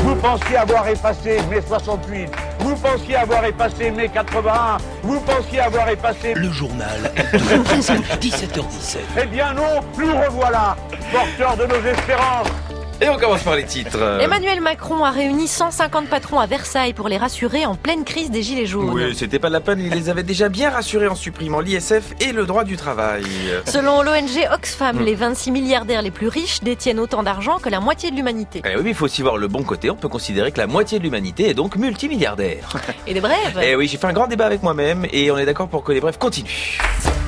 Vous pensiez avoir effacé mai 68. Vous pensiez avoir effacé mai 81. Vous pensiez avoir effacé... Le journal de 17h17. Eh bien non, nous revoilà, porteurs de nos espérances. Et on commence par les titres. Emmanuel Macron a réuni 150 patrons à Versailles pour les rassurer en pleine crise des Gilets jaunes. Oui, c'était pas la peine, il les avait déjà bien rassurés en supprimant l'ISF et le droit du travail. Selon l'ONG Oxfam, les 26 milliardaires les plus riches détiennent autant d'argent que la moitié de l'humanité. Eh oui, mais il faut aussi voir le bon côté. On peut considérer que la moitié de l'humanité est donc multimilliardaire. Et des brèves. Eh oui, j'ai fait un grand débat avec moi-même et on est d'accord pour que les brèves continuent.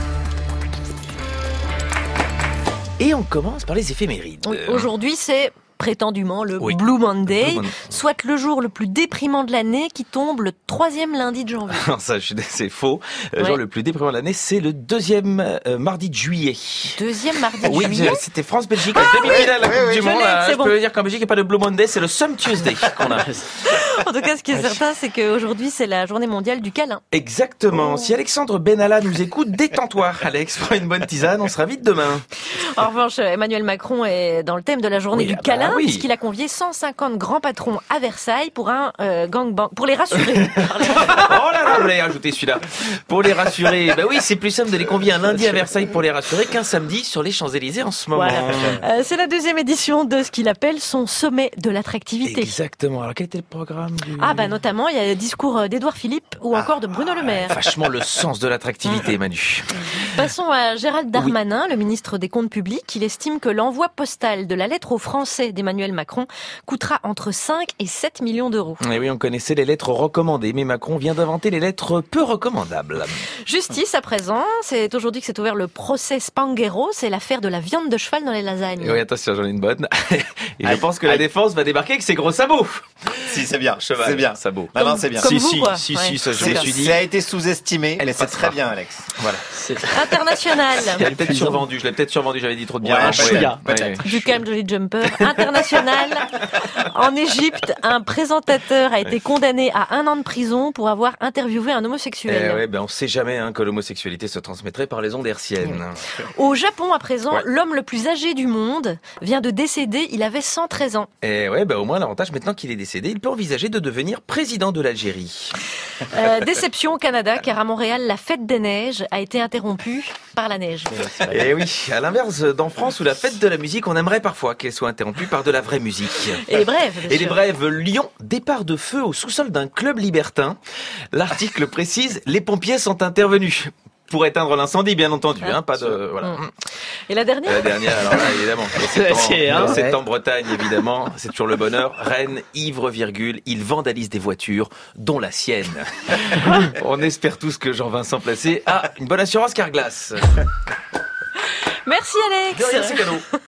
Et on commence par les éphémérides. Oui, aujourd'hui, c'est prétendument le Oui. Blue Monday, Le Blue Monday. soit le jour le plus déprimant de l'année qui tombe le 3e lundi de janvier. Non, ça, c'est faux. Ouais. Genre, le plus déprimant de l'année, c'est le 2e mardi de juillet. Deuxième mardi de Oui, juillet. c'était France-Belgique, la demi-finale de la Coupe du je Monde. l'ai, Là, c'est je bon. peux dire qu'en Belgique, il n'y a pas de Blue Monday, c'est le Some Tuesday qu'on a. En tout cas, ce qui est certain, c'est qu'aujourd'hui, c'est la journée mondiale du câlin. Exactement. Si Alexandre Benalla nous écoute, détends-toi. Alex, prends une bonne tisane, on sera vite demain. En revanche, Emmanuel Macron est dans le thème de la journée Oui, du ah bah câlin, oui. puisqu'il a convié 150 grands patrons à Versailles pour un gangbang, pour les rassurer. Oh là là, vous l'avez rajouté celui-là. Pour les rassurer, bah oui, c'est plus simple de les convier un lundi à Versailles pour les rassurer qu'un samedi sur les Champs-Élysées en ce moment. Voilà. C'est la 2e édition de ce qu'il appelle son sommet de l'attractivité. Exactement. Alors quel était le programme du... Ah bah notamment, il y a le discours d'Édouard Philippe ou encore de Bruno Le Maire. Vachement le sens de l'attractivité, Manu. Passons à Gérald Darmanin, le ministre des Comptes publics. Il estime que l'envoi postal de la lettre aux Français d'Emmanuel Macron coûtera entre 5 et 7 millions d'euros. Et oui, on connaissait les lettres recommandées, mais Macron vient d'inventer les lettres peu recommandables. Justice à présent, c'est aujourd'hui que s'est ouvert le procès Spanghero, c'est l'affaire de la viande de cheval dans les lasagnes. Et oui, attention, j'en ai une bonne. Et je pense que la défense va débarquer avec ses gros sabots. Si, c'est bien. Cheval, C'est bien. sabot. Non, non, c'est bien. Comme Si, vous, si, quoi. si, Ouais. si, ça je C'est me bien. suis dit. Ça a été sous-estimé, Elle mais c'est passera. très bien, Alex. Voilà. International. Je l'ai peut-être survendu, j'avais dit trop de bien. Ouais, Ouais, chouïa, ouais. peut-être. Du calme, Jolly Jumper. International. En Égypte, un présentateur a été condamné à 1 an de prison pour avoir interviewé un homosexuel. Ouais, ben on sait jamais que l'homosexualité se transmettrait par les ondes hertziennes. Au Japon, à présent, Ouais. l'homme le plus âgé du monde vient de décéder. Il avait 113 ans. Et ouais, ben au moins l'avantage maintenant qu'il est décédé, il peut envisager de devenir président de l'Algérie. Déception au Canada, car à Montréal, la fête des neiges a été interrompue par la neige. Et oui, à l'inverse d'en France où la fête de la musique, on aimerait parfois qu'elle soit interrompue par de la vraie musique. Et les brèves. bien Et les sûr. brèves, Lyon, départ de feu au sous-sol d'un club libertin. L'article précise, les pompiers sont intervenus. Pour éteindre l'incendie, bien entendu, pas de, voilà. Et la dernière La dernière, alors là, évidemment, c'est en Bretagne, évidemment, c'est toujours le bonheur. Rennes, ivre, virgule, il vandalise des voitures, dont la sienne. On espère tous que Jean-Vincent Placé a une bonne assurance Carglass. Merci Alex. De rien, c'est cadeau.